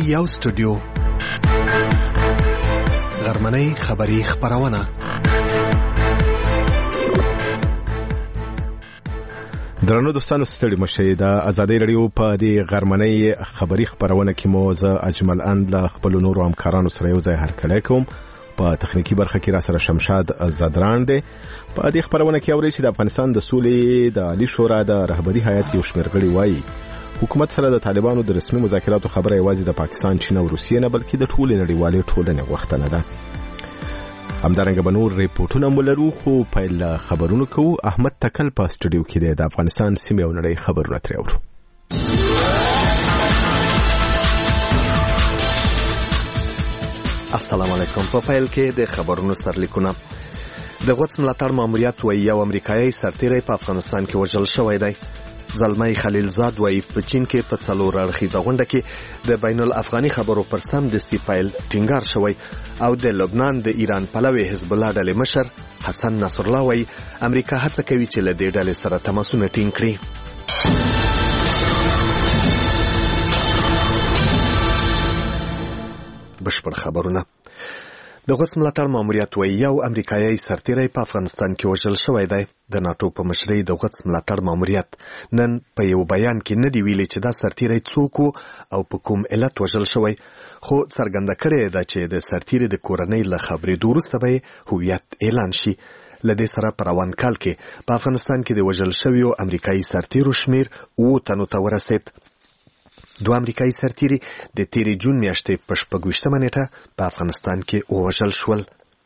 یو سټوډیو غرمنۍ خبری خبرونه درنو دوستانو ستړي مشه د ازادي رادیو په دې غرمنۍ خبری خبرونه کې مو زه اجمل اند له خپل نورو همکارانو سره یو ځای هرکلی کوم. په تخنیکی برخه کې را سره شمشاد زدران دی. په دې خبرونه کې اوري چې د افغانستان د سولې د عالی شورا د رهبری هیئت یو شمېر غړي وایي حکومت سره د طالبانو د رسمي مذاکراتو خبره یوازې د پاکستان، چین او روسیې نه بلکې د ټولې نړیوالې ټولنې غوښتنه ده. همدارنګه به نور ریپورټونه مو لرو، خو پیل خبرونو کوو. احمد تکل په سټوډیو کې دی. د افغانستان سیمې او نړۍ خبرونه ترې اورو. السلام علیکم. په پیل کې د خبرونو سرلیکونه. د غوڅ ملاتړ ماموریت وایي یو امریکایي سرتیری په افغانستان کې وژل شوی دی. زلمی خلیلزاد وایي په چین کې په 4 اړخیزه غونډه کې د بین الافغاني خبرو پر سم دستي پیل ټینګار شوی. او د لبنان د ایران پلوي حزب الله ډلې مشر حسن نصر الله وایي امریکا هڅه کوي چې له دې ډلې سره تماسونه ټینګ کړي. بشپړ خبرونه. د غوڅ ملاتړ ماموریت وایي یو امریکایي سرتیری په افغانستان کې وژل شوی دی. د ناتو په مشرۍ د غوڅ ملاتړ ماموریت نن په یو بیان کې نه دی ویلي چې دا سرتیری څوک او په کوم علت وژل شوی، خو څرګنده کړې ده چې د سرتیری د کورنۍ له خبرې وروسته به هویت اعلان شي. لدې سره په روان کال کې په افغانستان کې د وژل شویو امریکایي سرتیرو شمیر 7 تنو ته ورسید. 2 امریکایي سرتیري د تیرې جون میاشتې په 26مه نیټه په افغانستان کې وژل شول.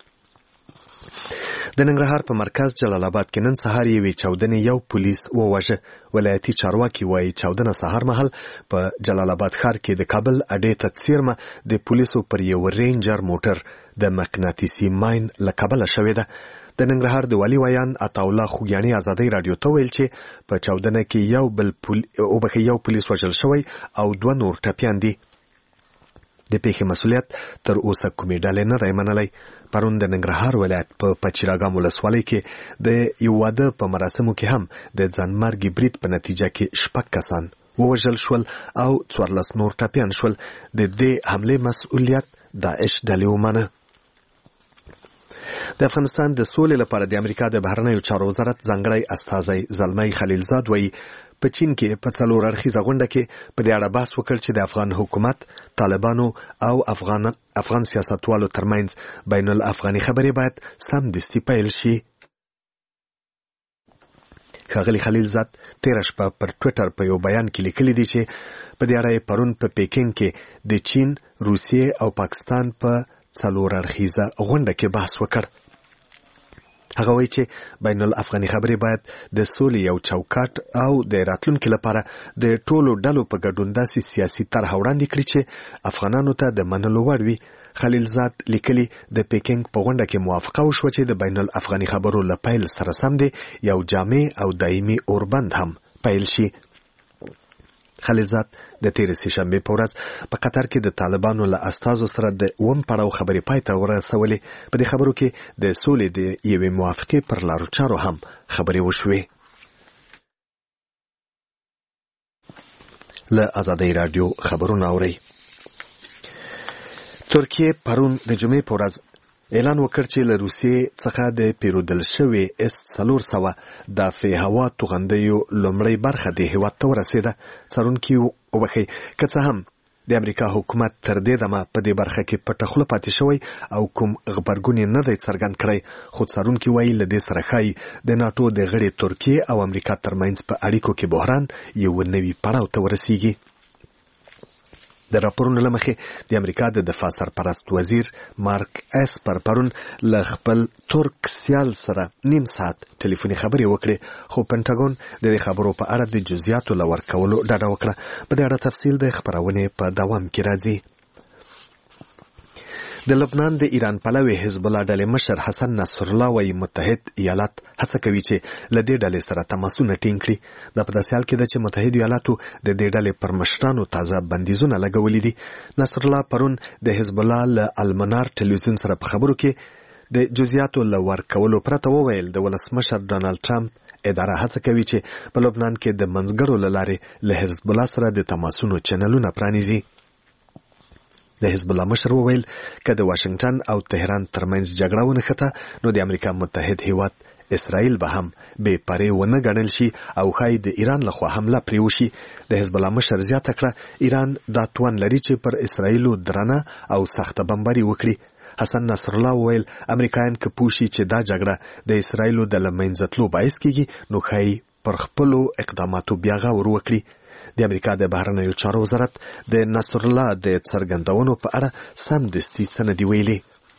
د ننګرهار په مرکز جلال آباد کې نن سهار یوې چاودنې یو پولیس وواژه. ولایتي چارواکي وایي چاودنه سهار مهال په جلال آباد ښار کې د کابل اډې ته څیرمه د پولیسو پر یو رینجر موټر د مقناطیسي ماین له کبله شوې ده. د ننګرهار د والي ویان عطاالله خوګیاني ازادي رادیو ته ویل چې په چاودنه کې یو پولیس وژل شوی او 2 نور ټپیان دي. د پیښې مسؤلیت تر اوسه کومې ډلې نه دی منلی. پرون د ننګرهار ولایت په پچیراګام ولسوالۍ کې د یو واده په مراسمو کې هم د ځانمرګي برید په نتیجه کې 6 کسان ووژل شول او 14 نور ټپیان شول. د دې حملې مسؤلیت داعش ډلې ومنه. د افغانستان د سولې لپاره د امریکا د بهرنیو چارو وزارت ځانګړی استازی زلمی خلیلزاد وایي په چین کې په 4 اړخیزه غونډه کې په دې اړه بحث وکړ چې د افغان حکومت، طالبانو او افغان سیاستوالو ترمنځ بین الافغاني خبرې باید سم دستي پیل شي. ښاغلي خلیلزاد تېره شپه پر ټویټر په یو بیان کې لیکلي دي چې په دې اړه پرون په پیکینګ کې د چین، روسیې او پاکستان په 4 اړخیزه غونډه کې بحث وکړ. هغه وایي چې بین الافغاني خبرې باید د سولې یو چوکاټ او د راتلونکي لپاره د ټولو ډلو په ګډون داسې سیاسي طرحه وړاندې کړي چې افغانانو ته د منلو وړ وي. خلیلزاد لیکلي د پیکینګ په غونډه کې موافقه وشوه چې د بین الافغاني خبرو له پیل سره سم دی یو جامع او دایمي اوربند هم پیل شي. خلیلزاد د تیرې سهشنبې په ورځ په قطر کې د طالبانو له استازو سره د 1 پړاو خبرې پای ته ورسولې. په دې خبرو کې د سولې د یوې موافقې پر لارو چارو هم خبرې وشوې. له آزادۍ رادیو خبرونه اورئ. ترکیه پرون د جمعې په ورځ اعلان وکړ چې له روسیې څخه د پیرودل شوې S-400 دافع هوا توغندیو لومړی برخه د هیواد ته ورسېده. څارونکي وبښئ که څه هم د امریکا حکومت تر دې دمه په دې برخه کې پټه خوله پاتې شوی او کوم غبرګون یې نه دی څرګند کړی، خو څارونکي وایي له دې سره ښایي د ناټو د غړي ترکیې او امریکا ترمنځ په اړیکو کې بحران یو نوي پړاو ته ورسیږي. د راپورونو له مخې د امریکا د دفاع سرپرست وزیر مارک اسپر پرون له خپل ترک سیال سره 1.5 ساعت ټلیفوني خبرې وکړې، خو پنټاګون د دې خبرو په اړه د جزئیاتو له ورکولو ډډه وکړه. په دې اړه تفصیل د خبرونې په دوام کې راځي. د لبنان د ایران پلوي حزب الله ډلې مشر حسن نصر الله وایي متحد ایالات هڅه کوي چې له دې ډلې سره تماسونه ټینګ کړي. دا په داسې حال کې ده چې متحد ایالاتو د دې ډلې پر مشرانو تازه بندیزونه لګولي دي. نصر الله پرون د حزب الله له المنار ټلویزیون سره په خبرو کې د جزئیاتو له ورکولو پرته وویل د ولسمشر ډانلډ ټرمپ اداره هڅه کوي چې په لبنان کې د منځګړو له لارې له حزب الله سره د تماسونو چینلونه پرانیزي. د حزب الله مشر وویل که د واشنگټن او تهران ترمنځ جګړه ونښته نو د امریکا متحد هیواد اسرائیل به هم بې پرې ونه ګڼل شي او ښایي د ایران لخوا حمله پرې وشي. د حزب الله مشر زیاته کړه ایران دا توان لري چې پر اسرائیلو درنه او سخته بمباري وکړي. حسن نصر الله وویل امریکایان که پوه شي چې دا جګړه د اسرائیلو د له منځه تلو باعث کیږي نو ښایي پر خپلو اقداماتو بیا غور وکړي. د امریکا د بهرنیو چارو وزارت د نصر الله د څرګندونو په اړه سمدستي څه نه دي ویلي.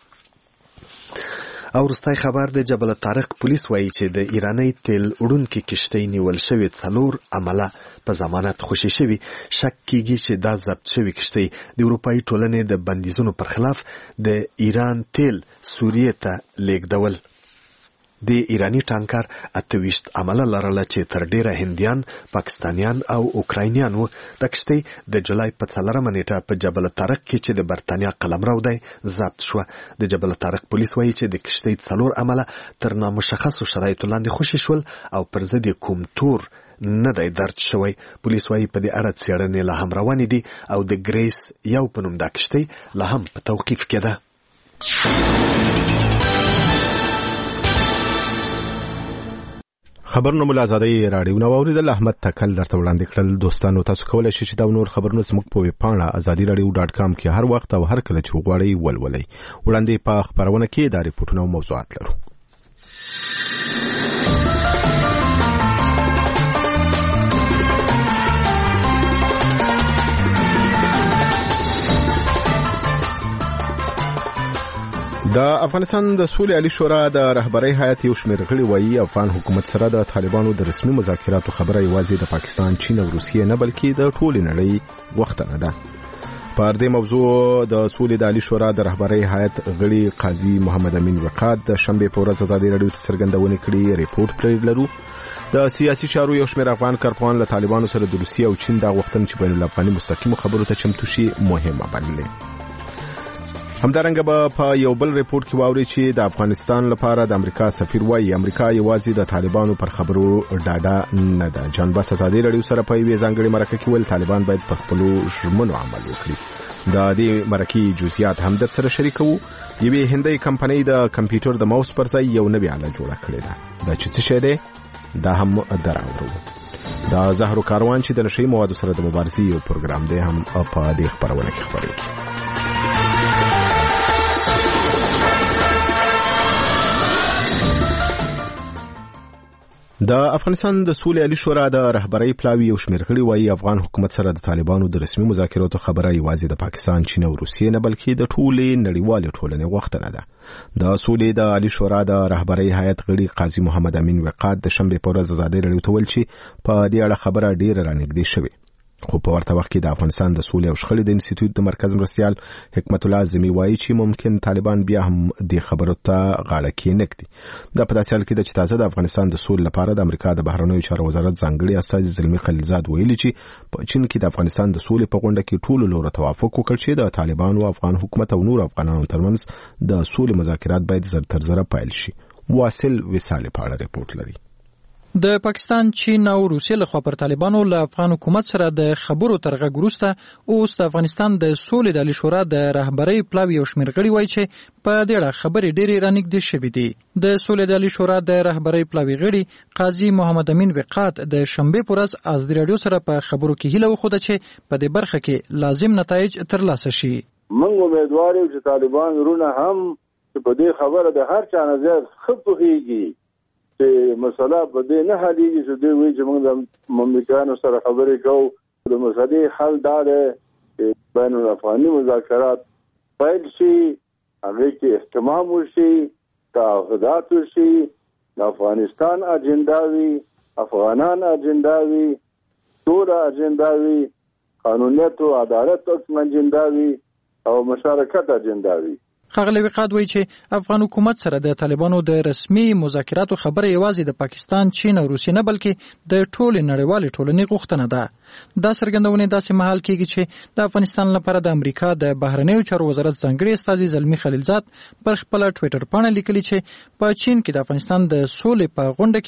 او وروستی خبر د جبل طارق پولیس وایي چې د ایرانی تیل وړونکي کشتۍ نیول شوې 4 عمله په ضمانت خوشي شوي. شک کیږي چې دا ضبط شوي کشتۍ د اروپایي ټولنې د بندیزونو پر خلاف د ایران تیل سوریې ته لیږدول. د ایرانی ټانکر 28 عمله لرله چې تر ډیره هندیان، پاکستانیان او اوکراینیان وو. د کشتۍ د جولای په 4 نیټه په جبل طارق کې چې د برتانیا قلمرو دی ضبط شوه. د جبل طارق پولیس وایي چې د کشتۍ 4 عمله تر نامشخصو شرایطو لاندې خوشي شول او پر ضد کوم تور نه دی درج شوی. پولیس وایي په دې اړه څېړنې لا هم روانې دي او د ګریس یو په نوم دا کشتۍ لا هم په توقیف کې ده. خبرونه مو له ازادۍ راډیو نه واورېدل. احمد تکل درته وړاندې کړل. دوستانو تاسو کولی شئ چې دا نور خبرونه زموږ په ویبپاڼه azadiراډیو.com کې هر وخت او هر کله چې وغواړئ ولولئ. وړاندې په خپرونه کې دا ریپورټونه او موضوعات لرو. د افغانستان د سولې عالی شورا د رهبرۍ هیئت یو شمېر غړي وایي افغان حکومت سره د طالبانو د رسمي مذاکراتو خبره یوازې د پاکستان، چین او روسیې نه بلکې د ټولې نړۍ غوښتنه ده. پر دې موضوع د سولې د عالی شورا د رهبرۍ هیئت غړي قاضي محمد امین وقاد د شنبې په ورځ ازادي راډیو ته څرګندونې کړې. ریپورټ پرې لرو. د سیاسي چارو یو شمېر افغان کارپوهان له طالبانو سره د روسیې او چین د غوښتنې چې بین الافغاني مستقیمو خبرو ته چمتو شي مهمه بللې. همدارنګه به په یو بل ریپورټ کې واوري چې د افغانستان لپاره د امریکا سفیر وایي امریکا یوازې د طالبانو پر خبرو ډاډه نه ده. جان بس ازادي راډیو سره په یوې ځانګړې مرکه کې ویل طالبان باید په خپلو ژمنو عمل وکړي. د دې مرکې جزئیات هم در سره شریکوو. یوې هندۍ کمپنۍ د کمپیوټر د ماوس پر ځای یو نوې آله جوړه کړې ده. دا چې څه شی دی دا هم دراورو. د زهرو کاروان چې د نشهیي موادو سره د مبارزې یو پروګرام دی هم په دې خپرونه کې خپرېږي. د افغانستان د سولې عالی شورا د رهبرۍ پلاوي یو شمېر غړي وایي افغان حکومت سره د طالبانو د رسمي مذاکراتو خبره یوازې د پاکستان، چین او روسیې نه بلکې د ټولې نړیوالې ټولنې غوښتنه ده. د سولې د عالی شورا د رهبرۍ هیئت غړي قاضي محمد امین وقاد د شنبې په ورځ ازادي راډیو ته ویل چې په دې اړه خبره ډېره رانږدې شوې. خو په ورته وخت کې د افغانستان د سولې او شخړې د انسټیټیوټ د مرکز مرستیال حکمت الله اعظمي وایي چې ممکن طالبان بیا هم د خبرو ته غاړه کېنږدي. دا په داسې حال کې ده چې تازه د افغانستان د سولې لپاره د امریکا د بهرنیو چارو وزارت ځانګړي استازي زلمي خلیلزاد ویلي چې په چین کې د افغانستان د سولې په غونډه کې ټولو لورو توافق وکړ چې د طالبانو، افغان حکومت او نور افغانانو ترمنځ د سولې مذاکرات باید زر تر زره پیل شي. واصل وصال په اړه ریپورټ لري. د پاکستان، چین او روسیې لخوا پر طالبانو له افغان حکومت سره د خبرو تر غږ وروسته اوس د افغانستان د سولې د عالی شورا د رهبرۍ پلاوي یو شمېر غړي وایي چې په دې اړه خبرې ډېرې رانږدې شوې دي. د سولې د عالی شورا د رهبرۍ پلاوي غړي قاضي محمد امین وقاد د شنبې په ورځ ازادي راډیو سره په خبرو کې هیله وښوده چې په دې برخه کې لازم نتایج ترلاسه شي. موږ امیدوار یو چې طالبان ورونه هم په دې خبره د هر چا نه زیات ښه پوهېږي چې مسله په دې نه حلېږي چې دوی وایي چې موږ د امریکایانو سره خبرې کوو. د مسلې حل دا دی چې بین الافغاني مذاکرات پیل شي، هغې کې اهتمام وشي، تعهدات وشي، د افغانستان اجنډا وي، افغانان اجنډا وي، سوله اجنډا وي، قانونیت او عدالت اجنډا وي او مشارکت اجنډا وي. ښاغلی وقاد وایي چې افغان حکومت سره د طالبانو د رسمي مذاکراتو خبره یوازې د پاکستان، چین او روسیې نه بلکې د ټولې نړیوالې ټولنې غوښتنه ده. دا څرګندونې داسې مهال کېږي چې د افغانستان لپاره د امریکا د بهرنیو چارو وزارت ځانګړي استازي زلمي خلیلزاد پر خپله ټویټر پاڼه لیکلي چې په چین کې د افغانستان د سولې په غونډه کې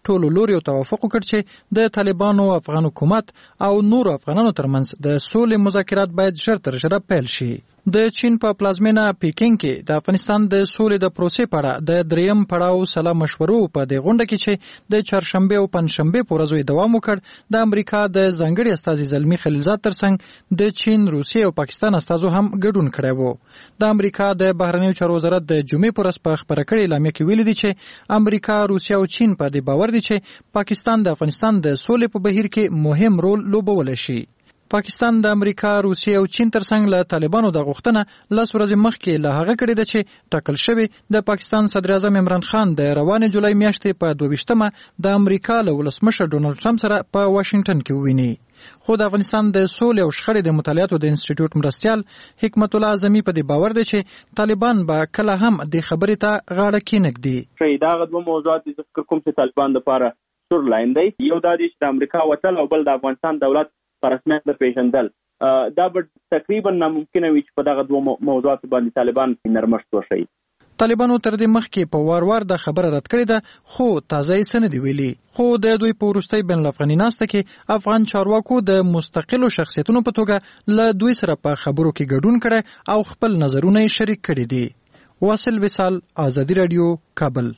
ټولو لوري توافق وکړ چې د طالبانو افغان حکومت او نور افغانانو ترمنځ د سولې مذاکرات باید ژر تر ژره پیل شي. د چین په پلازمینه پیکینګ کې د افغانستان د سولې د پروسې په اړه د دریم پړاو سلا مشورو په دې غونډه کې چې د چهارشنبه او پنځشنبه په ورځو دوام وکړ، د امریکا د ځانګړي استازي زلمی خلیلزاد ترڅنګ د چین، روسیې او پاکستان استازو هم ګډون کړی وو. د امریکا د بهرنیو چارو وزارت د جمعې په ورځ په خبره کړې اعلامیه کې ویلي دي چې امریکا، روسیه او چین په دې باور دي چې پاکستان د افغانستان د سولې په بهیر کې مهم رول لوبولی شي. پاکستان د امریکا، روسیې او چین ترڅنګ له طالبانو د غوښتنه 10 ورځې مخکې له هغه کړې ده چې ټاکل شوی د پاکستان صدر اعظم عمران خان د روانې جولای میاشتې په 22مه د امریکا له ولسمشر ډونالډ ټرمپ سره په واشنگټن کې وویني. خو د افغانستان د سولې او شخړې د مطالعاتو د انسټیټیوټ مرستیال حکمت الله اعظمي په دې باور دی چې طالبان به کله هم د خبرې ته غاړه کېنږدي. دا غوډه موضوعات د ذکر کوم چې طالبان لپاره سور لاین دی. یو د دې چې د امریکا وتل او بل د افغانستان دولت په رسمیت د پیژندل، دا به تقریبا ناممکنه وي چې په دغه دوه موضوعاتو باندې طالبان نرمښت وشي. طالبانو تر دې مخکې په وار د خبره رد کړې ده، خو تازه یې څه نه دي ویلي. خو د دوی په وروستۍ بین الافغاني ناسته کې افغان چارواکو د مستقلو شخصیتونو په توګه له دوی سره په خبرو کې ګډون کړی او خپل نظرونه یې شریک کړي دي. واصل وصال، آزادي رادیو، کابل.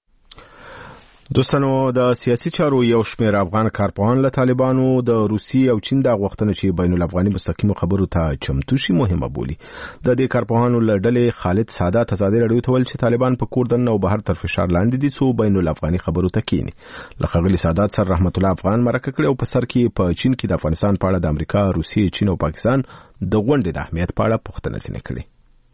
دوستانو، د سیاسي چارو یو شمېر افغان کارپوهان له طالبانو د روسي او چین د غوښتنې چې بین الافغاني مستقیمو خبرو ته چمتو شي مهمه بولي. د دې کارپوهانو له ډلې خالد سادات ازادي رادیو ته ویل چې طالبان په کور دننه او بهر تر فشار لاندې دي څو بین الافغاني خبرو ته کینی. له ښاغلي سادات سره رحمت الله افغان مرکه کړې او په سر کې په چین کې د افغانستان په اړه د امریکا، روسیې، چین او پاکستان د غونډې د اهمیت په اړه پوښتنه ځینې کړې.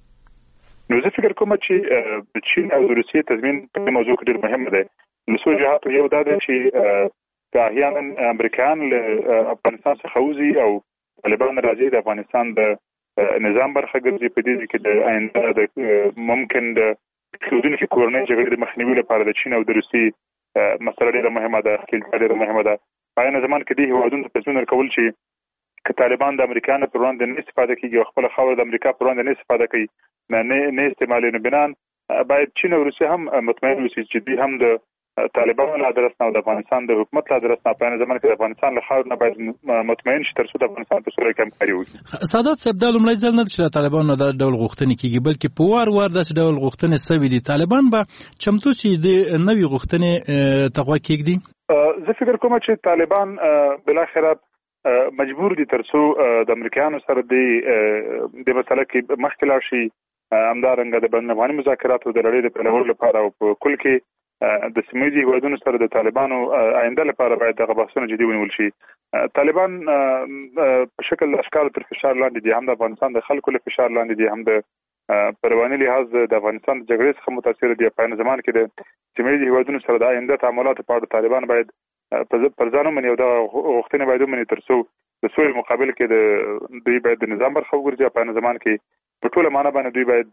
نو زه فکر کوم چې چین او روسیې تضمین په موضوع کې ډېر مهم دی. لسو جهات یو دا دی چې احیانا امریکایان له افغانستان څخه وځي او طالبان راځي د افغانستان د نظام برخه ګرځي. په دې کې د آینده د ممکن د کېدونکې کورنۍ جګړې د مخنیوي لپاره د چین او د روسیې مسله ډېره مهمه ده، خپلواکي ډېره مهمه ده. په عین زمان کې دې هیوادونو ته تضمین ورکول چې که طالبان د امریکایانو پر وړاندې نه استفاده کوي او خپله خاوره د امریکا پر وړاندې نه استفاده کوي، نه استعمالوي، نو بنان باید چین او روسیه هم مطمئن اوسي چې دوی هم د طالبانو له ادرس نه او د افغانستان د حکومت له ادرس نه په زمانه کې د افغانستان له خاور نه باید مطمئن شي ترڅو د افغانستان په سوله کې همکاري وکړي. سادات صاحب، دا لومړی ځل نه چې د طالبانو د ډول غوښتنې کیږي، بلکې په وار داسې ډول غوښتنې سوي دي. طالبان به چمتو چې د نوې غوښتنې ته غوږ کېږدي؟ زه فکر کوم چې طالبان بالاخره مجبور دي ترڅو د امریکایانو سره د مسله کې مخکې لاړ شي، همدارنګه د بین الافغاني مذاکراتو د لړۍ د پیلولو لپاره او په کل کې د سیمه‌ییزو هیوادونو سره د طالبانو آینده لپاره باید دغه بحثونه جدي ونیول شي. طالبان په شکل اشکال تر فشار لاندې دي، هم د افغانستان د خلکو له فشار لاندې دي، هم د پرواني لحاظ د افغانستان د جګړې څخه متاثر دي. په زمان کې د سیمه‌ییزو هیوادونو سره د آینده تعاملاتو په اړه طالبان باید پر ځان ومني او د غوښتنې باید ومني ترڅو د سولې مقابل کې د دوی باید د نظام برخه وګرځي. په زمان کې په ټوله معنا باندې دوی باید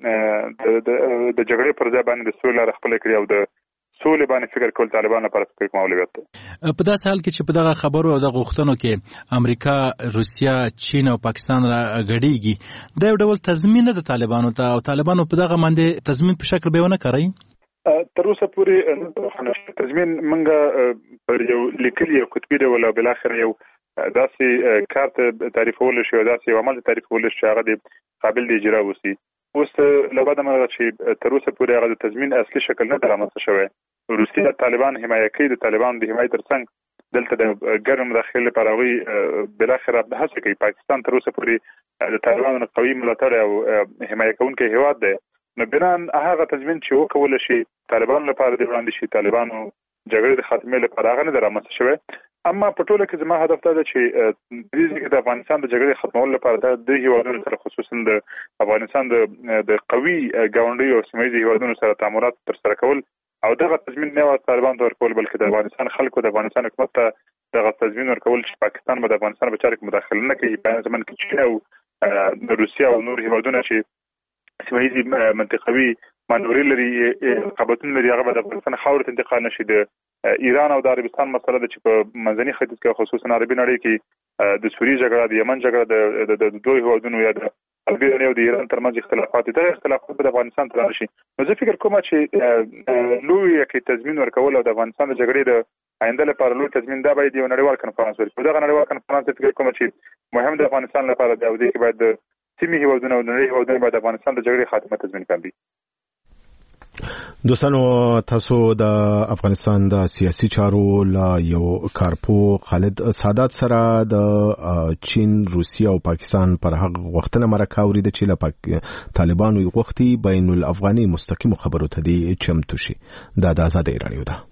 د جګړې پر ځای باندې د سولې لاره خپله کړي او د سولې باندې فکر کول طالبان لپاره فکر کوم اولویت دی. په داسې حال کې چې په دغه خبرو او د غوښتنو کې امریکا، روسیه، چین او پاکستان را غړيږي، دا یو ډول تضمین د طالبانو ته او طالبانو په دغه باندې تضمین په شکل به ونه کوي. تر اوسه پورې تضمین منګه پر یو لیکلي او کتبي ډول او بلاخره یو داسې کارت تعریفول شي او داسې عمل تعریفول شي هغه د قابل د اجرا وسی. اوس له بعد مرغه چې تر اوسه پورې هغه د تضمین اصلي شکل نه درامته شوی. روسیه د طالبان حمایه کوي، د طالبان د حمایت ترڅنګ دلته د ګرم مداخله لپاره وی بلاخره د هڅه کوي. پاکستان تر اوسه پورې د طالبانو قوي ملاتړ او حمایه کوونکی هیواد دی، نو بنان هغه تضمین چې وکول شي طالبان لپاره د وړاندې شي طالبانو جګړې د خاتمې لپاره هغه نه درامته شوی. اما په ټوله کې زما هدف دا دی چې د افغانستان د جګړې ختمولو لپاره د هیوادونو سره خصوصا د افغانستان د قوي ګاونډیو او سیمه‌ییزو هیوادونو سره تعاملات ترسره کول او دغه تضمین نه و طالبان ته ورکول، بلکې د افغانستان خلکو د افغانستان حکومت ته دغه تضمین ورکول چې پاکستان به د افغانستان په چارو کې مداخله نه کوي. په زمانه کې چین او روسیه او نور هیوادونه چې سیمه‌ییزي منطقوي مانوري لري، رقابتونه لري، هغه به د افغانستان خاورې ته انتقال نشي. د ایران او د عربستان مسله ده چې په منځني ختیځ کې خصوصا عربي نړۍ کې د سوریې جګړه، د یمن جګړه، د دوه هیوادونو یا د البته یو د ایران ترمنځ اختلافات دي. اختلافات په افغانستان ته راشي. نو زه فکر کوم چې لوی کې تضمین ورکول او د افغانستان د جګړې د آینده لپاره لوی تضمین دا باید یو نړیوال کنفرانس وي. په دغه نړیوال کنفرانس فکر کوم چې مهم د افغانستان لپاره دی او د کې باید سیمې هیوادونه او نړۍ هیوادونه باید افغانستان د جګړې خاتمه تضمین کړي. دوستانو تاسو د افغانستان د سیاسي چارو لا یو کارپو خالد سادات سره د چین، روسیه او پاکستان پر هغه وختونه مرکه اورید چې له طالبانو یو وختي بین الافغاني مستقیم خبرو ته دی چمتو شي. دا د آزادۍ رادیو ده.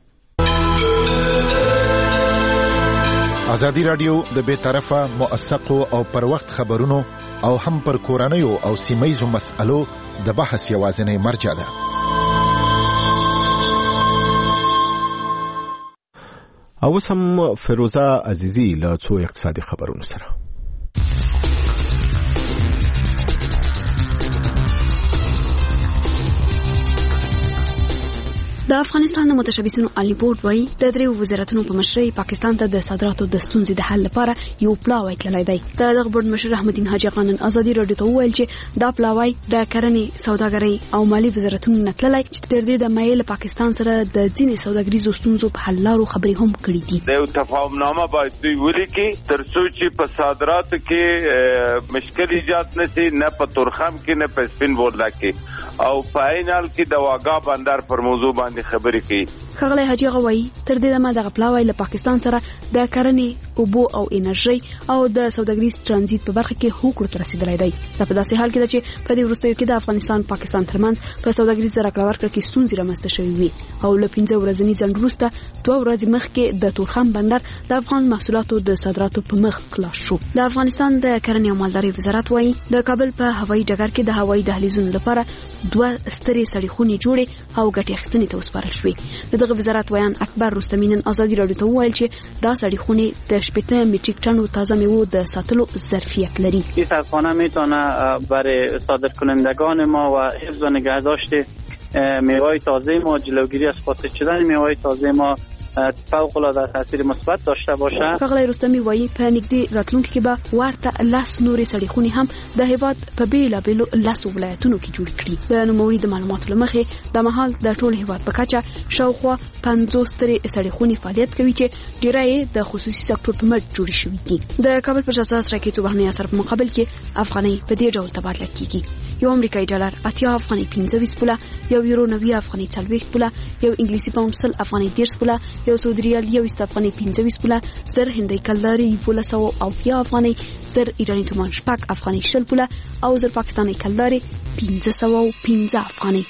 آزادی رادیو د بے طرفه موثقو او پر وخت خبرونو او هم پر کورنیو او سیمایزو مسألو د بحث یوازینی مرجع ده. اوس هم فیروزه عزیزی له څو اقتصادي خبرونو سره. د افغانستان د متشبثینو عالی بورډ وايي د دریو وزارتونو په مشرۍ پاکستان ته د صادراتو د ستونزې د حل لپاره یو پلاوی تللی دی. د دغه بورډ مشر احمدین حاجی خان ازادي رادیو ته وویل چې دا پلاوی د کرنې، سوداګرۍ او مالی وزارتونو نه تللی چې تر دې د مایل پاکستان سره د ځینې سوداګریزو ستونزو په حل لارو خبرې هم کړې دي. د تفاهمنامه باید دوی ولیکي تر څو چې په صادراتو کې مشکل ایجاد نشي، نه په تورخم کې نه په سپین بولدک کې، او په عین حال کې د واګا بندر پر موضوع باندې خبرې کوي. ښاغلی حاجي غوي تر دې دمه دغه پلاوی له پاکستان سره د کرنې، اوبو او انرژي او د سوداګریز ترانزیت په برخه کې هوکړو ته رسیدلی دی. دا په داسې حال کې ده چې په دې وروستیو کې د افغانستان پاکستان ترمنځ په سوداګریزه راکړه ورکړه کې ستونزې رامنځته شوې وي او له 15 ورځني ځنډ وروسته 2 ورځې مخکې د تورخم بندر د افغان محصولاتو د صادراتو په مخ خلاص شو. د افغانستان د کرنې او مالدارۍ وزارت وايي د کابل په هوایي ډګر کې د هوایي دهلیزونو لپاره 2 سترې سړکونه جوړې او ګټې اخیستنې ته وسپارل شوې. دغه وزارت ویان اکبر رستمی نن آزادی رادیو ته وویل چې دا سړکونه د 80 متریک ټنو تازه میوه د ساتلو ظرفیت لري. این سړکونه میتونه برای صادرکنندگان ما و حفظ و نگهداشت میوه‌های تازه ما، جلوگیری از فاسد شدن میوه‌های تازه ما فوق العاده تاثیر مثبت داشته باشه. ښاغلی رستمی وایي په نږدې راتلونکي کې به ورته 10 نورې سړکونه هم د هیواد په بیلابیلو 10 ولایتونو کې جوړ کړي. د نوموړي د معلوماتو له مخې د مهال د ټول هیواد په کچه شاوخوا 50 سترې سړکونه فعالیت کوي چې ډیری د خصوصي سکتور په مټ جوړ شوي دي. د کابل پر اساس راکېڅو بهرنی اثر په مقابل کې افغانۍ په دې ډول تبادله کیږي. یو امریکایي ډالر 80 افغانۍ 15 پوله، یو یورو 90 افغانۍ 40 پوله، یو انګلیسي پاوند 100 افغانۍ 30 پوله، یو سعودي ریال 20 افغانۍ 15 پوله، زر هندۍ کلداري 1200 افغانۍ، زر ایرانی تومان 6 افغانۍ 20 پوله او زر پاکستاني کلداري 1515 افغانۍ.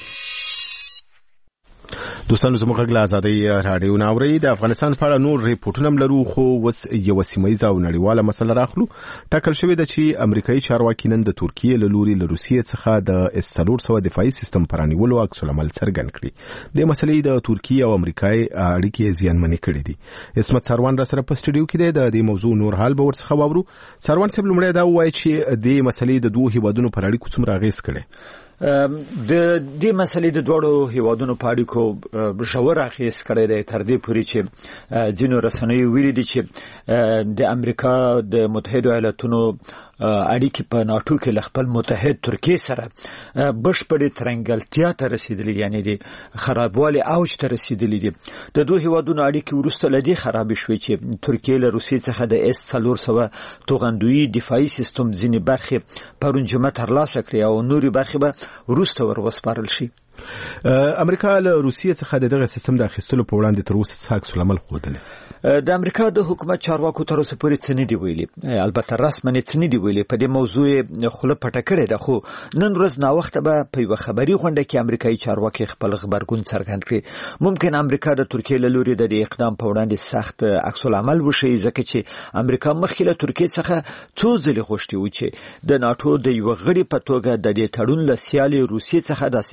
دوستانو زموږ غږ له آزادۍ راډیو نه اورئ. د افغانستان په اړه نور ریپورټونه هم لرو، خو اوس یوه سیمهییزه او نړیواله مسله راخلو. ټاکل شوې ده چې امریکایي چارواکي نن د ترکیې له لوري له روسیې څخه د S-400 دفاعي سیستم پرانیولو عکس العمل څرګند کړي. د مسلې د ترکیې او امریکای اړیکې زیانمنې کړې دي. اسمت سروان را سره په سټوډیو کې دی. د دې موضوع نور حال به ورڅخه واورو. سروان صاحب لومړی دا ووایي چې د مسلې د دوه هیوادونو پر اړیکو څومره اغېز کړی؟ د دې مسلې د دوړو هیوادونو په اړیکو ژور اغېز کړی دی، تر دې پورې چې ځینو رسنیو ویلي دي چې د امریکا د متحده ایالاتونو اړیکې په ناتو کې له خپل متحد ترکیې سره بشپړې ترنګلتیا ته رسیدلې، یعنی د خرابوالي اوج ته رسیدلې دي. د دوه هیوادونو اړیکې وروسته له دې خراب شوې چې ترکیې له روسیې څخه د S-400 توغندویي دفاعي سیستم ځینې برخې پرون جمعه ترلاسه کړې او نورې برخې به وروسته وسپارل شي. امریکا له روسیې څخه دغه سیستم د اخیستلو په وړاندې تر اوسه څه عکس العمل ښودلی؟ د امریکا د حکومت چارواکو تر اوسه پورې څه نه دي ویلي، البته رسماً څه نه دي ویلي. په دې موضوع خوله پټه کړې ده، خو نن ورځ ناوخته به په یوه خبري غونډه کې امریکایي چارواکي خپل غبرګون څرګند کړي. ممکن امریکا د ترکیې له لوري د دې اقدام په وړاندې سخت عکس العمل وشي، ځکه چې امریکا مخکې له ترکیې څخه څو ځلې غوښتي و چې د ناتو د یوه غړي په توګه د دې تړون له سیالې روسیې څخه د سیستم وانه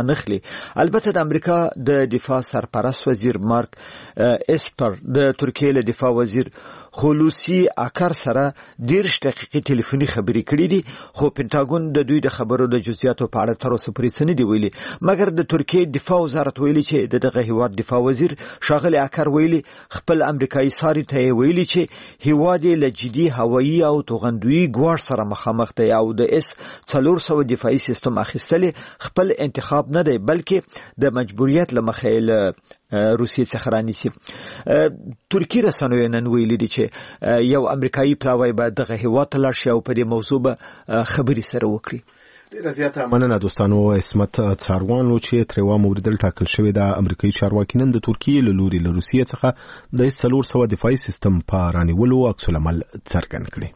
نخلي. البته د امریکا د دفاع سرپرست وزیر مارک اسپر د ترکیه له دفاع وزیر خلوصي اکر سره 10 دقیقې ټلیفوني خبرې کړې دي، خو پینټاګون د دوی د خبرو د جزئیاتو په اړه تر اوسه پورې څه نه دی ویلي. مګر د ترکیه دفاع وزارت ویلي چې دغه هیواد دفاع وزیر شاغلی اکر ویلي خپل امریکایي ساري ته ویلي چې هیواد له جدي هوایي او توغندوي ګواښ سره مخامخ دی او د اس 400 دفاعي سیستم اخیستل خپل انتخاب نه دی بلکې د مجبوریت لمخې له روسیې څخه رانیسي. ترکیه رسنیو نن ویلي دي چې یو امریکایي پلاوی باید دغه هیواد ته لاړ شي او په دې موضوع به خبرې سره وکړي. ډیره زیاته مننه دوستانو. اسمت څاروان و چې تریوا موردل ټاکل شوی د امریکایي چارواکي نن د ترکیه له لوري له روسیې څخه د 400 دفاعي سیستم په رانیولو عکس العمل څرګند کړي.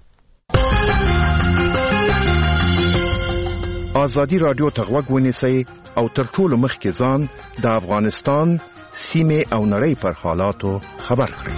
ازادي رادیو ته غوږ ونیسئ او تر ټولو مخکې ځان د افغانستان سیمه او نړۍ پر حالاتو خبر کړئ.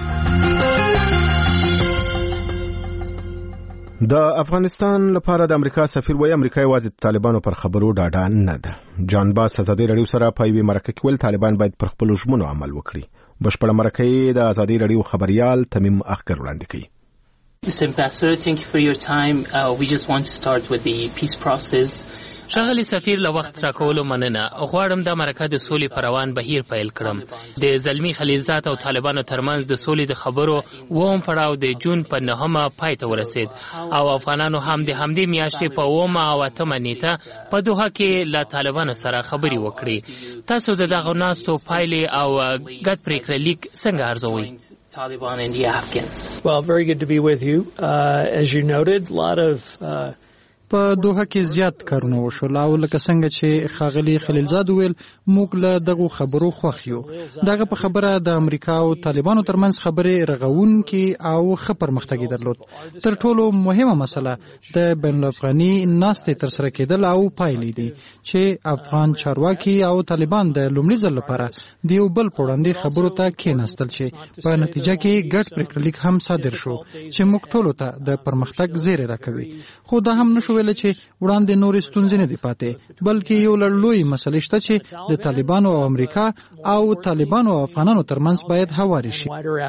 د افغانستان لپاره د امریکا سفیر وایي امریکا یوازې طالبانو پر خبرو ډاډه نه ده. جان باس ازادي رادیو سره په یوې مرکه کې ویل طالبان باید پر خپل ژمنو عمل وکړي. بشپړه مرکه د ازادي رادیو خبريال تمیم اخکر وړاندې کوي. Mr. Ambassador, thank you for your time. We just want to start with the peace process. ښاغلی سفیر له وخت راکولو مننه. غواړم دا مرکه د سولې په روان بهیر پیل کړم. د زلمی خلیلزاد او طالبانو ترمنځ د سولې د خبرو اووم پړاو د جون په 9 پای ته ورسید او افغانانو هم د همدې میاشتې په 9 او 8 نیټه په دوحه کې له طالبانو سره خبرې وکړې. تاسو د دغه ناستو پایلې او ګډ پریکړه لیک څنګه ارزوئ؟ Taliban and the Afghans. Well, very good to be with you. As you noted, a lot of په دوحه کې زیات کارونه وشول او لکه څنګه چې خاغلی خلیلزاد ویل موږ له دغه خبرو خوښ یو. دغه په خبره د امریکا او طالبانو ترمنځ خبرې رغونکي او ښه پرمختګ درلود. تر ټولو مهمه مسله د بین الافغاني ناستې تر سره کېدل او پایلې دي چې افغان چارواکي او طالبان د لومړي ځل لپاره د یو بل په وړاندې خبرو ته کېناستل چې په نتیجه کې ګډ پریکړه لیک هم صادر شو چې موږ ټولو ته د پرمختګ زیری راکوي. خو دا هم نشو ویل چې وړاندې نورې ستونزې نه دي پاتې بلکې یو لوی مسله شته چې د طالبانو او امریکا او طالبانو او افغانانو ترمنځ باید هواري شي.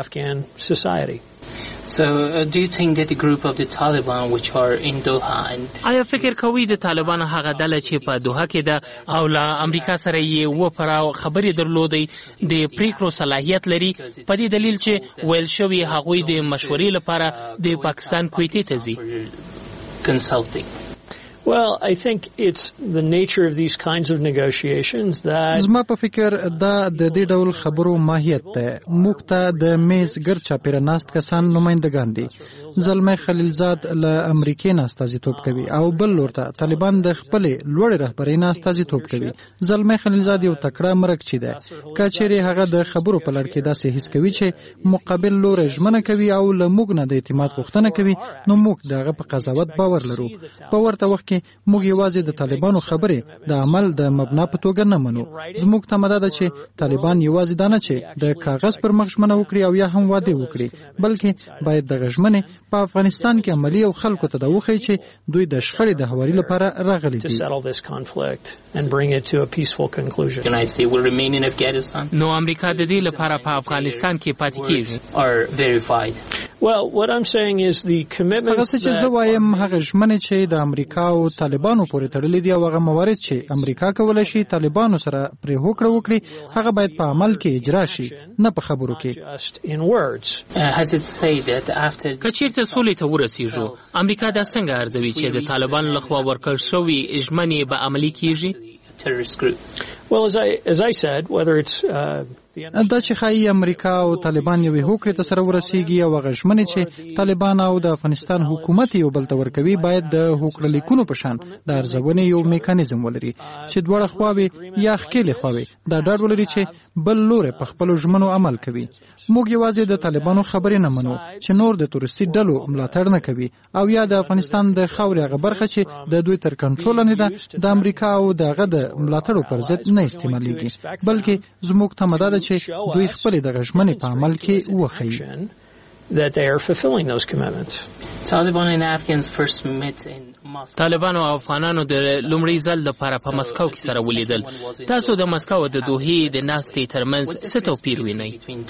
So do you think that the group of the Taliban which are in Doha and آیا فکر کوي د طالبانو هغه ډله چې په دوحه کې ده او له امریکا سره یې و پراو خبرې درلودې د پریکړو صلاحیت لري په دې دلیل چې ویل شوی هغوی د مشورې لپاره د پاکستان کویتې ته ځي consulting? Well, I think it's the nature of these kinds of negotiations that زما په فکر دا د دې ډول خبرو ماهیت ده. موږ ته د میز ګر چاپیره ناست کسان نمائندگان دي. زلمی خلیلزاد له امریکای نه استازیتوب کوي او بل لور ته طالبان د خپل لوړ رهبرۍ نه استازیتوب کوي. زلمی خلیلزاد یو تکړه مرکچی ده. کچېری هغه د خبرو په لړ کې داسې حس کوي چې مقابل لور ژمنه کوي او له موږ نه د اعتماد غوښتنه کوي نو موږ دغه په قضاوت باور لرو. په ورته وخت موږ یوازې د طالبانو خبرې د عمل د مبنا په توګه نه منو. زموږ ته مدد چې طالبان یوازې دا نه چې د کاغذ پر مخ ژمنه وکړي او یا هم واده وکړي بلکې باید د ژمنې په افغانستان کې عملی او خلکو ته دا وخی چې دوی د شخړې د هواري لپاره راغلي دي. نو امریکا د دې لپاره په افغانستان کې پاتې کیږي. Well, what I'm saying is the commitments هغه چې زه وایم هغه ژمنې چې د امریکا او طالبانو پورې تړلې دي او هغه موارد چې امریکا کولای شي طالبانو سره پرې هوکړه وکړي هغه باید په عمل کې اجرا شي نه په خبرو کې. کچیرته سولې ته ورسیږو امریکا دا څنګه ارزوي چې د طالبانو لخوا ورکړل شوی ژمنې به عملي کیږي؟ Well, as I said, whether it's دا چې خایي امریکا او طالبان یو هوکړې ته سره ورسیږي او هغه ژمنې چې طالبان او د افغانستان حکومت یو بل ته ورکوي باید د هوکړه لیکونو په شان د ارزونې یو میکانیزم ولري چې دواړه خواوې یا ښکېلې خواوې دا ډاډ ولري چې بل لور په خپلو ژمنو عمل کوي. موږ یوازې د طالبانو خبرې نه منو چې نور د تورستي ډلو ملاتړ نه کوي او یا د افغانستان د خاورې هغه برخه چې د دوی تر کنټرول نه ده د امریکا او دغه د ملاتړو پر ضد نه استعمالېږي بلکې زموږ ته مدد چې دوی خپل د ژمنې په عمل کې وښیي. that they are fulfilling those commitments. Taliban and Afghans first met in طالبانو او افغانانو د لومړي ځل لپاره په مسکو کې سره ولیدل. تاسو د مسکو او د دوحې د ناستې ترمنځ څه توپیر وینئ؟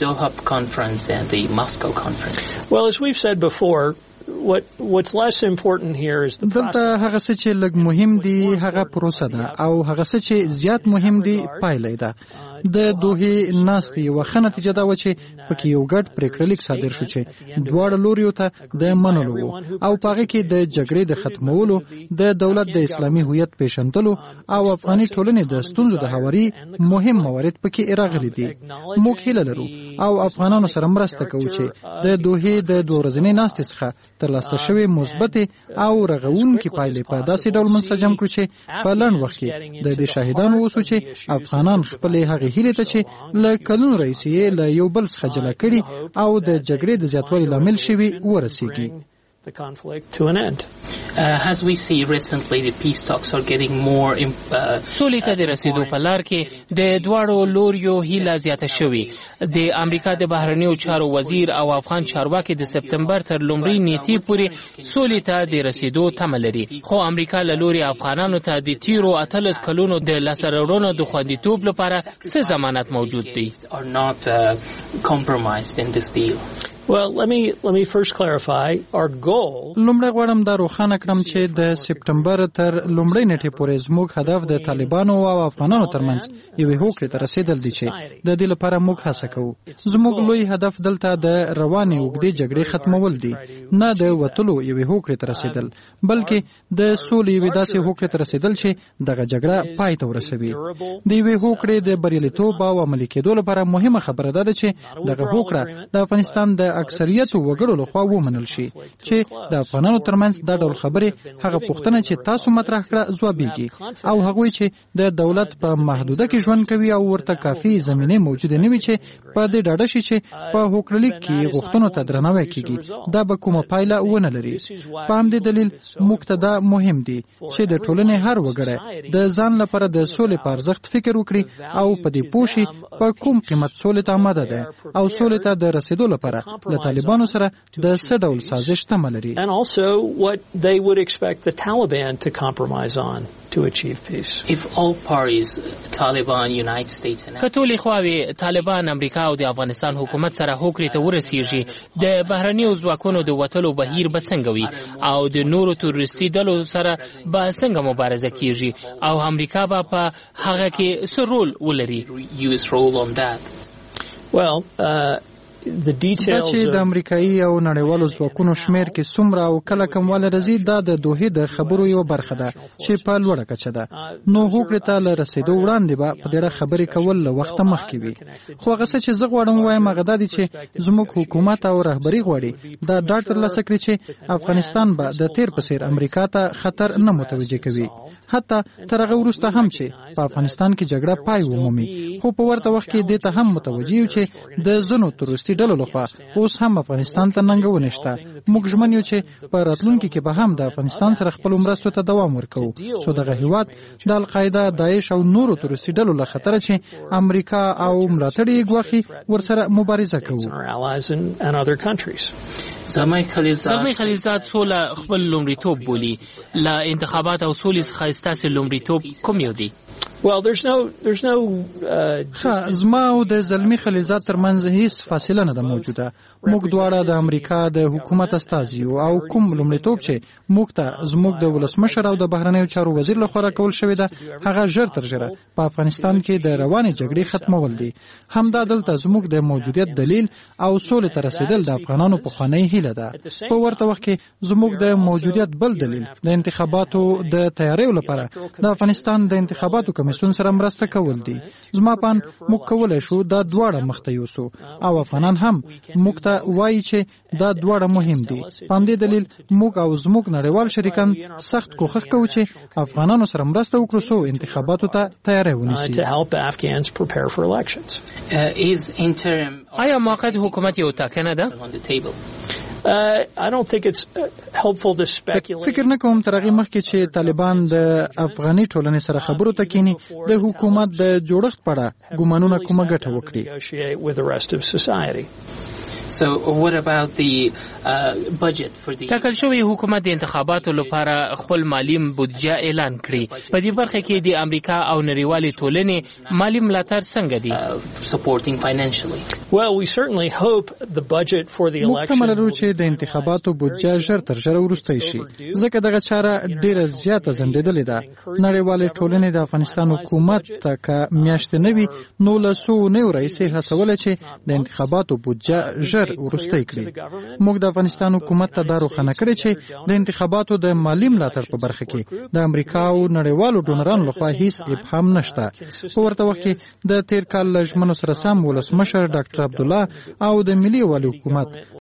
Well, as we've said before, what's less important here is the process. دلته هغه څه چې لږ مهم دي هغه پروسه ده او هغه څه چې زیات مهم دي پایله ده. د دوحې ناستې یوه ښه نتیجه دا وه چې پکې یو ګډ پریکړه لیک صادر شو چې دواړه لوریو ته د منلو و او په هغه کې د جګړې د ختمولو، د دولت د اسلامي هویت پیژندلو او افغاني ټولنې د ستونزو د هواري مهم موارد پکې راغلي دي. موږ هیله لرو او افغانانو سره مرسته کوو چې د دوحې د 2 ورځنۍ ناستې څخه ترلاسه شوې مثبتې او رغونکې پایلې په داسې ډول منسجم کړو چې په لنډ وخت کې د دې شاهدانو اوسو چې افغانان خپلې هغې هیلې ته چې له کلونو راهیسې یې له یو بل څخه جلا کړي او د جګړې د زیاتوالي لامل شوي ورسیږي. The conflict to an end. As we see recently the peace talks are getting more سولې ته د رسیدو په لار کې د دواړو لوریو هیله زیاته شوې. د امریکا د بهرنیو چارو وزیر او افغان چارواکي د سپتمبر تر لومړۍ نیټې پورې سولې ته د رسیدو تمه لري. خو امریکا له لوري افغانانو ته د تیرو 18 کلونو د لاسته راوړنو د خوندیتوب لپاره څه ضمانت موجود دی؟ are not compromised in this deal. Well, let me first clarify our goal. لومړی غواړم دا روښانه کړم چې د سپتمبر تر لومړۍ نیټې پورې زموږ هدف د طالبانو او افغانانو ترمنځ یوې هوکړې ته رسیدل دي چې د دې لپاره موږ هڅه کوو. زموږ لوی هدف دلته د روانې اوږدې جګړې ختمول دي، نه د وتلو یوې هوکړې ته رسیدل، بلکې د سولې یوې داسې هوکړې ته رسیدل چې دغه جګړه پای ته ورسوي. د یوې هوکړې د بریالیتوب او عملي کېدو لپاره مهمه خبره ده چې دغه هوکړه د افغانستان د اکثریت وګړو لخوا ومنل شي چې د افغانانو ترمنځ دا ډول خبرې هغه پوښتنه چې تاسو مطرح کړه ځوابېږي او هغوی چې د دولت په محدوده کې ژوند کوي او ورته کافي زمینه موجوده نه وي چې په دې ډاډه شي چې په هوکړلیک کې غوښتنو ته درناوی کیږي دا به کومه پایله ونه لري. په همدې دلیل موږ ته دا مهم دي چې د ټولنې هر وګړی د ځان لپاره د سولې په ارزښت فکر وکړي او په دې پوه شي په کوم قیمت سولې ته آماده ده او سولې ته د رسیدو لپاره له طالبانو سره د څه ډول سازش تمه لري. And also what they would expect the Taliban to compromise on to achieve peace. If all parties, Taliban, United States and کټولې خواوې طالبان امریکا او د افغانستان حکومت سره هوکړې ته ورسیږي د بهرنیو ځواکونو د وتلو بهیر به څنګه وي او د نورو تروریستي ډلو سره به څنګه مبارزه کیږي او امریکا به په هغه کې څه رول ولري؟ US role on that. Well, دا چې د امریکایي او نړیوالو ځواکونو شمیر کې څومره او کله کموالی راځي دا د دوحې د خبرو یوه برخه ده چې په لوړه کچه ده. نو هوکړې ته له رسېدو وړاندې به په دې اړه خبرې کول له وخته مخکې وي. خو هغه څه چې زه غواړم ووایم هغه دا دي چې زموږ حکومت او رهبري غواړي دا ډاډ ترلاسه کړي چې افغانستان به د تیر په څېر امریکا ته خطر نه متوجه کوي، حتی تر هغه وروسته هم چې په افغانستان کې جګړه پای ومومي. خو په ورته وخت کې دې ته هم متوجه یو چې د ځینو تروریستي ډلو لخوا اوس هم افغانستان ته ننګونې شته. موږ ژمن یو چې په راتلونکي کې به هم د افغانستان سره خپلو مرستو ته دوام ورکوو څو دغه هیواد د القاعده، داعش او نورو تروریستي ډلو له خطره چې امریکا او ملاتړ یې ګواښي ورسره مبارزه کوو. زلمی خلیلزاد سوله خپل لومړیتوب بولي. له انتخابات او سولې څخه ستاسې لومړیتوب کوم یو دی؟ Well, there's no زما او د زلمی خلیلزاد ترمنځ هیڅ فاصله نه ده موجوده. موږ دواړه د امریکا د حکومت استازي یو او کوم لومړیتوب چې موږ ته زموږ د ولسمشر او د بهرنیو چارو وزیر لخوا راکول شوی ده هغه ژر تر ژره په افغانستان کې د روانې جګړې ختمول دي. همدا دلته زموږ د موجودیت دلیل او سولې ته رسیدل د افغانانو پخوانۍ هیله ده. په ورته وخت کې زموږ د موجودیت بل دلیل د انتخاباتو د تیاریو لپاره د افغانستان د انتخاباتو کمیسیون سره مرسته کول دي. زما پان موږ کولای شو دا دواړه مخته یوسو او افغانان هم موږ ته وایي چې دا دواړه مهم دي. په همدې دلیل موږ او زموږ نړیوال شریکان سخت کوښښ کوو چې افغانانو سره مرسته وکړو څو انتخاباتو ته تیاری ونیسي. آیا موقت حکومت یو ټاکنه ده؟ I don't think it's helpful to speculate. فکر نه کوم تر هغې مخکې چې طالبان د افغاني ټولنې سره خبرو ته کینی د حکومت د جوړښت په اړه ګومانونه کومه ګټه وکړي. So what about the budget for the ټاکل شوی حکومت د انتخاباتو لپاره خپل مالی بودجه اعلان کړي. په دې برخه کې د امریکا او نړیوالې ټولنې مالی ملاتړ څنګه دی؟ Supporting financially. Well, we certainly hope the budget for the election. محتمل لرو چې د انتخاباتو بودجه ژر تر ژره وروسته شي. ځکه دغه چاره ډیره زیاته ځنډېدلې ده. نړیوالې ټولنې د افغانستان حکومت ته که میاشتې نه وي نو له څو نیو رئیسې هڅوله چې د انتخاباتو بودجه ژر وروسته کړي. موږ د افغانستان حکومت ته دا روښانه کړې چې د انتخاباتو د مالی ملاتړ په برخه کې د امریکا او نړیوالو ډونرانو لخوا هیڅ ابهام نشته. په ورته وخت کې د تیر کال له ژمنو سره سم ولسمشر ډاکټر عبدالله او د ملي والي حکومت